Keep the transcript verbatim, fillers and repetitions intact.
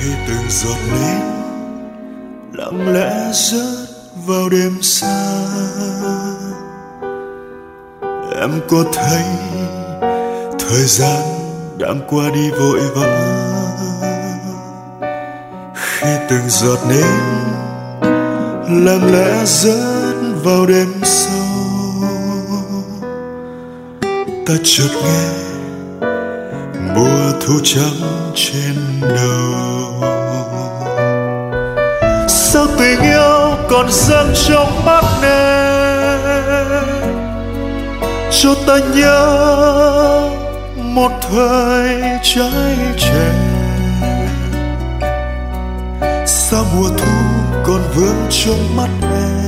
khi từng giọt nến lặng lẽ rớt vào đêm xa. Em có thấy thời gian đang qua đi vội vã, khi từng giọt nến lặng lẽ rớt vào đêm sâu. Ta chợt nghe mùa thu trắng trên đầu. Sao tình yêu còn dâng trong mắt em, cho ta nhớ một thời trái trẻ. Sao mùa thu còn vương trong mắt em,